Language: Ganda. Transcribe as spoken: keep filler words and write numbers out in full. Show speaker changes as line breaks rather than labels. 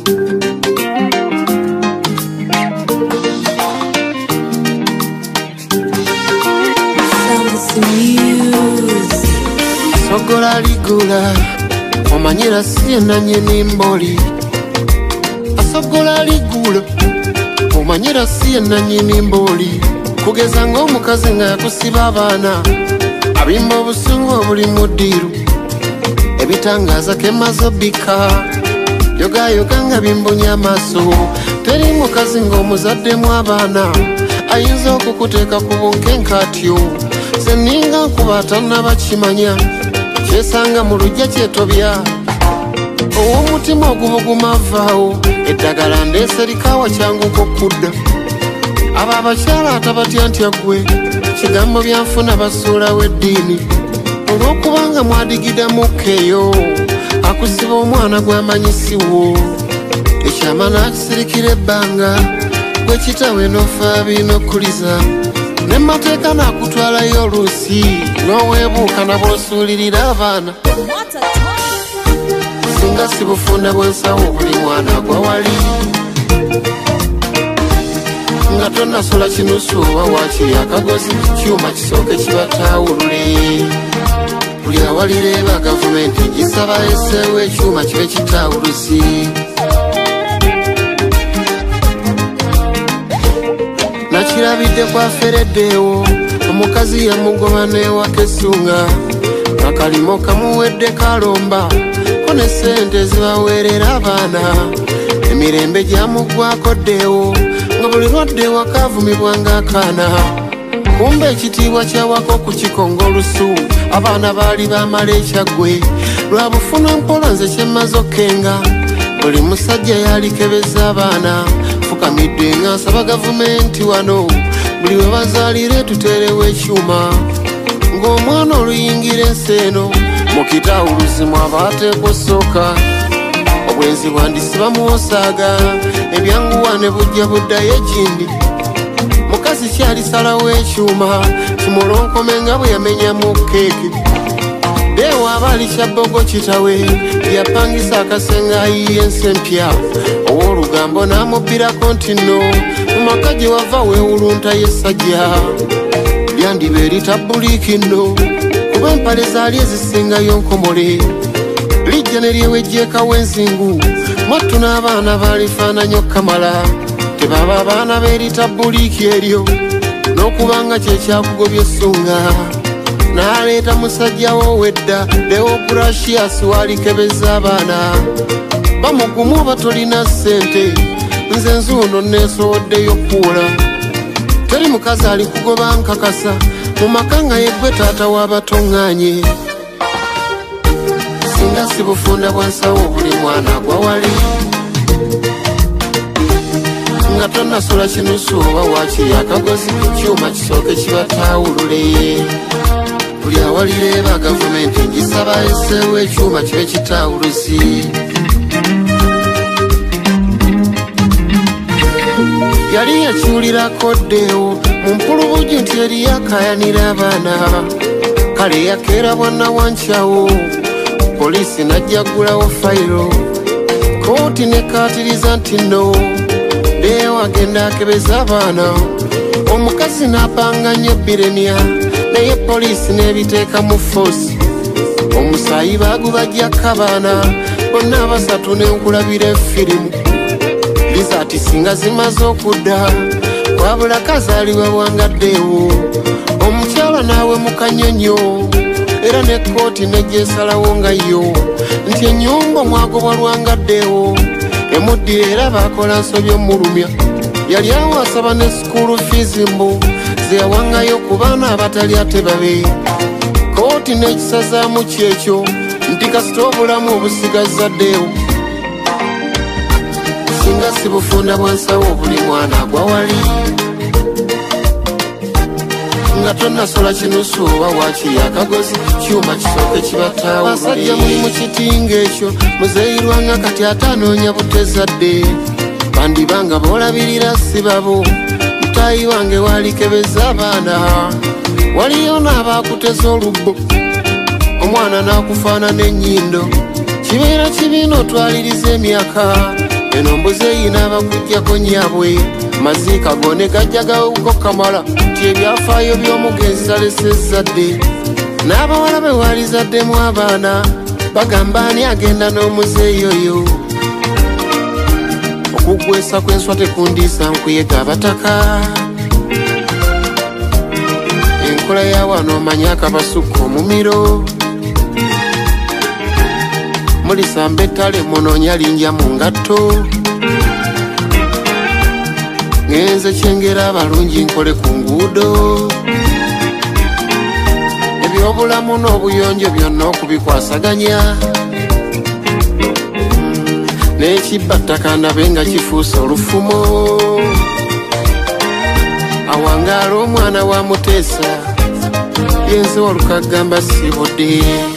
Sogola ligula omanyira siye nanye nimboli asogola ligula omanyira siye nanye nimboli kugeza ng'omukazi nga yakusiba abaana abimba obusungu obuli mu ddiiru ebitangaza kemazo bika yogayoga nga bimbunya amaaso teri mukazi ng'omuzaddemu abaana ayinza okukuteeka ku bunkenke atyo seninga nkuba tannabakimanya kyesanga mu lujja kyetobya ow'omutima ogubuguma avaawo eddagala ndeese likawa kyanguko okudda abo abakyala atabatya ntya ggwe kigambo byanfuna basuulawo eddiini olw'okubanga mwadigida mukkeeyo akusiba omwana gw'amanyisiwo ekyama n'akisirikira ebbanga gwe kitawe n'ofa binokkuliza ne mateeka n'akutwalayo oluusi n'oweebuuka nabw'osuulirira abaana singa si bufunda bw'ensawo buli mwana gwa wali nga tonnasula kinusu oba waakiri akagozi kyuma kisooke kibatawulule buli awalireeba gavumenti gisaba esseewo ekyuma kibe kitawulusi nakirabidde kwafereddeewo omukazi yamugoba n'ewaka essunga akalimo kamuwedde kalomba ko ne ssente zibaweerera abaana emirembe gyamuggwako ddeewo nga buli lwadde wakavumibwanga akaana kumbe ekitiibwa kyawako ku kikongo olusu abaana baali bamala ekyaggwe lwa bufuna mpola nze kyemmaze okkenga buli musajja yalikebeza abaana fukamidde nga nsaba gavumenti wano buli we bazaalire tuteerewo ekyuma ng'omwana oluyingira ensi eno mu kitawuluzimu abaateekwa osooka obwenzi bwandisi bamuwosaaga ebyanguwa ne bujja buddayo egindi mukazi kyalisalawo ekyuma kimolonkome nga bwe yamenyamu keeke deewo abaali kyabbogo kitawe yapangisa akasenga ayiye ensi empya ow'olugambo n'amubbirako nti nno mu maka gye wava weewulunta y'essajja lyandiba eritabuliiki nno kuba empale zaali ezisingayo nkomole lijja ne lyewejjeekawo enzingu mwattu n'abaana baalifaananyo kamala tebaba abaana b'eritabuliiki eryo n'okubanga kyekyakugobya essunga n'aleeta musajjawo wedda Deogratius waalikebeza abaana bamugumu oba tolina ssente nze nzuuno neesowoddeyo kuula teri mukazi alikugoba nkakasa mu maka nga yeggwe taata w'abatoŋŋaanye singa si bufunda bwansawo buli mwana gwa wali nga tonnasula kinusu oba waakiri akagozi kyuma kisooke kibatawulule buli awalireeba gavumenti gisaba esseewo ekyuma kibe kitawulusi yali yakiwulirako ddeewo mu mpulubuju nti eri yakayanira abaana kale yakeera bwanna wankyawo poliisi najjagulawo fayiro kooti nekaatiriza nti nno ddeewo agenda akebeza abaana omukazi n'apanga nnyo birenia naye poliisi n'ebiteeka mu foosi omusaayi baagubajjako abaana bonna abasatu n'enkulabira efirimu lizaati singa zimaze okudda wabula kazaaliwa bwangaddeewo omukyala naawe mukanyonyo era ne kooti nejjeesalawo nga yo nti ennyumba omwagobwa lwangaddeewo emuddira era baakola nsobi omulumya yali awo asaba ne sikuulu fiizi mbu ze yawangayo ku baana abatali ate babe kooti n'ekisazaamu kyekyo nti kasita obulamu obusigazaddeewo singa si bufunda bwansawo buli mwana gwa wali nga tonnasola kinusu oba waakiri akagozi kyuma kisooke kibataawo basajja muli mu kitinga ekyo muzeyirwanga kati ate anoonya butezadde bandibanga boolabirira si babo mutaayi wange waalikebeza abaana waliyo n'abaakuteza olubbo omwana n'akufaana n'ennyindo kibeera kibiina otwaliriza emyaka eno mbuzi eyina abakujjako nnyabwe maziika gone gajjagawo kamala nti ebyafaayo by'omugenzi talesezadde n'abawala be waalizaddemu abaana bagamba ani agenda n'omuzeeyi oyo okugwesa kw'enswa tekundiisa nkuyega abataka enkola ya wano omanye akabasukka omumiro mulisamba ettale munoonya linja mu ngatto ngenze kyengera abalungi nkole ku nguudo ebyobulamu n'obuyonjo byonna okubikwasaganya n'ekibbattaka ndabe nga kifuuse olufumo awangaala omwana wa Muteesa yenze walukagamba sibudde